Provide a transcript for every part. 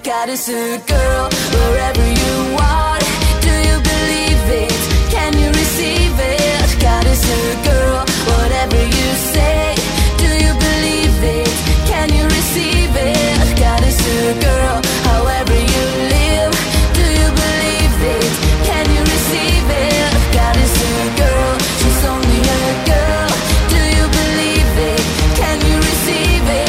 Goddess girl, wherever you are, do you believe it? Can you receive it? Goddess girl, whatever you say, do you believe it? Can you receive it? Goddess girl, however you live, do you believe it? Can you receive it? Goddess girl, she's only a girl, do you believe it? Can you receive it?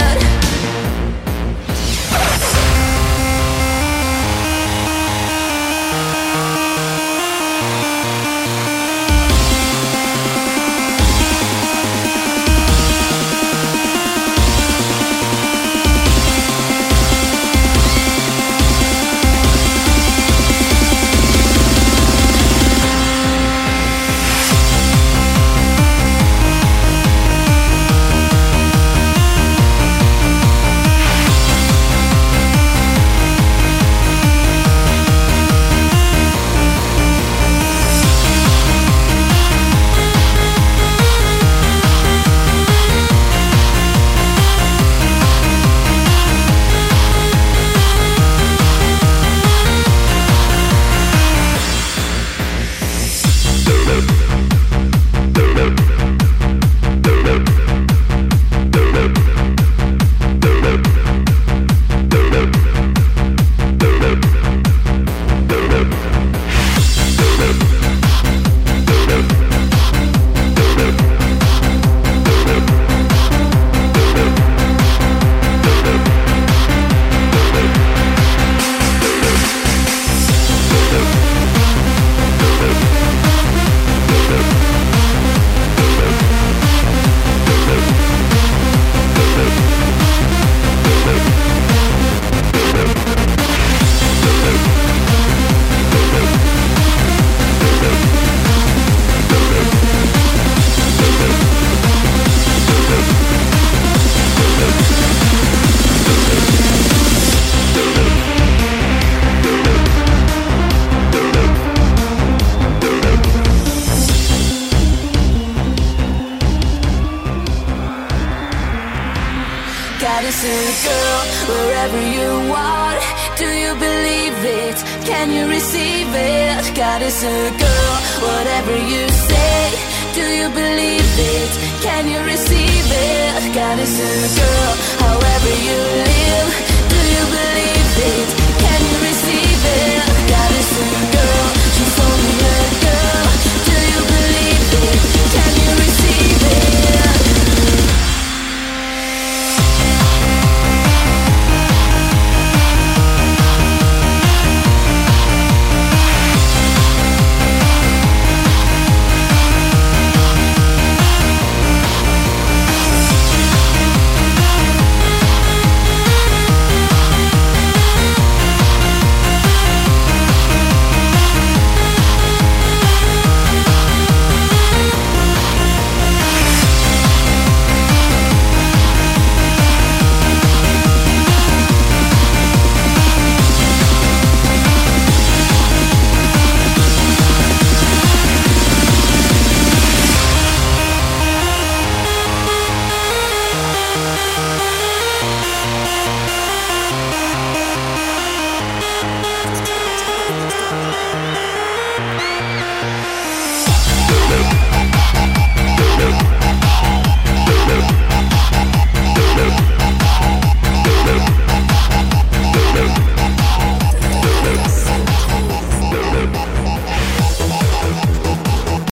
Girl, wherever you are, do you believe it? Can you receive it? Goddess girl, whatever you say, do you believe it? Can you receive it? Goddess girl, however you live, do you believe it?